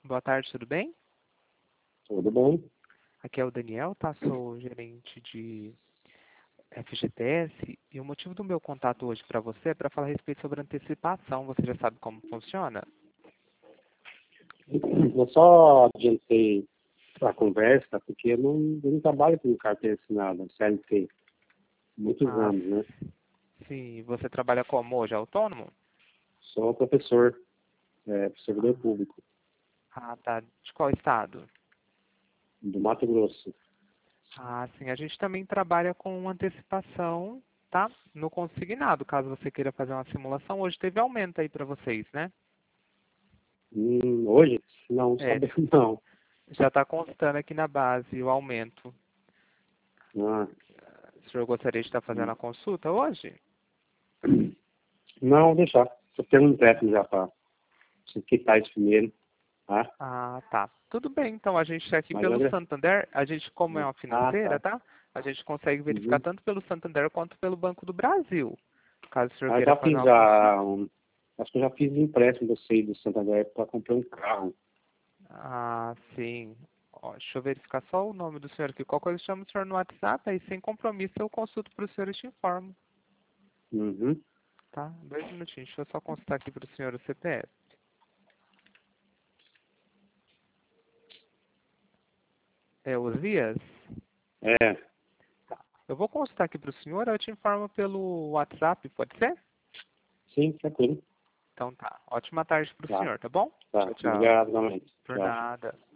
Boa tarde, tudo bem? Tudo bom? Aqui é o Daniel, tá? Sou gerente de FGTS e o motivo do meu contato hoje para você é para falar a respeito sobre antecipação. Você já sabe como funciona? Eu só adiantei a conversa porque eu não trabalho com carteira assinada, CLT, muitos Ah, anos, né? sim. Você trabalha como hoje? Autônomo? Sou professor, servidor público Ah, tá. De qual estado? do Mato Grosso. Ah, sim. A gente também trabalha com antecipação, tá? No consignado, caso você queira fazer uma simulação. Hoje teve aumento aí para vocês, né? Hoje? Não, É, sabemos não. já está constando aqui na base o aumento. Ah, O senhor gostaria de estar fazendo a consulta hoje? não, deixar. Estou tendo um empréstimo já para quitar isso primeiro, tá? Ah, tá. Tudo bem, então a gente está aqui Mas pelo olha, Santander. A gente, como é uma financeira, tá. tá? A gente consegue verificar Uhum. tanto pelo Santander quanto pelo Banco do Brasil. Caso o senhor Ah, queira já fazer fiz uma consulta. acho que eu já fiz um empréstimo você do Santander para comprar um carro. Ah, sim. Ó, deixa eu verificar só o nome do senhor aqui. Qual coisa chama o senhor no WhatsApp? Aí, sem compromisso, eu consulto para o senhor e te informo. Uhum. Tá? 2 minutinhos. Deixa eu só consultar aqui para o senhor o CPF. É Osias? É, Eu vou consultar aqui para o senhor, eu te informo pelo WhatsApp, pode ser? sim, tranquilo. Então tá. Ótima tarde para o Tá, senhor, tá bom? tá. Tchau, tchau. Obrigado, realmente. Por Tchau. nada.